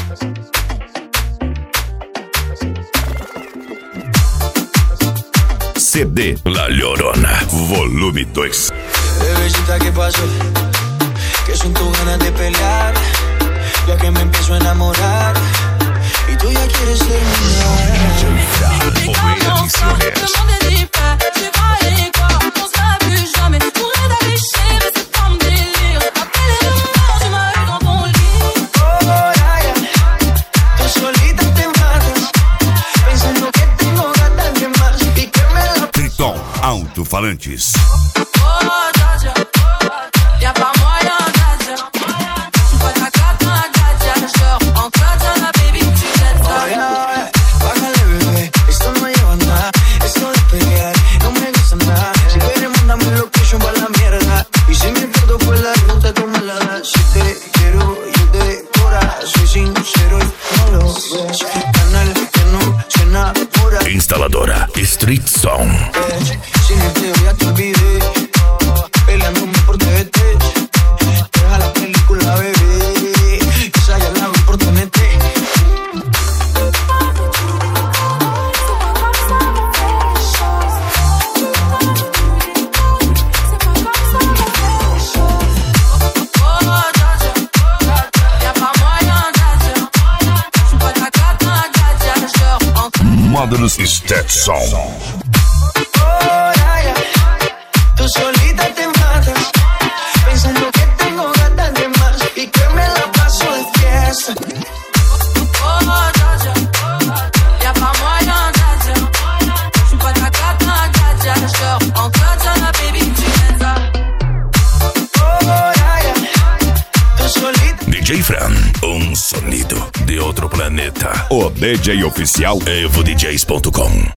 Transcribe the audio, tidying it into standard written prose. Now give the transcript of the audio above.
CD La Llorona, volume 2. Bebecita, ¿qué pasó? Que son tus ganas de pelear, ya que me empiezo a enamorar y tú ya quieres terminar. Triton Alto-Falantes. Instaladora Street Sound. Sin el tío ya te olvidé, peleándome por TVT. Deja la película, bebé, esa ya la vi por TNT. Módulos Stetson. Tú solita te matas, pensando que tengo ganas de más y que me la paso de fiesta. DJ Fran, um sonido de outro planeta. O DJ oficial EvoDJs.com.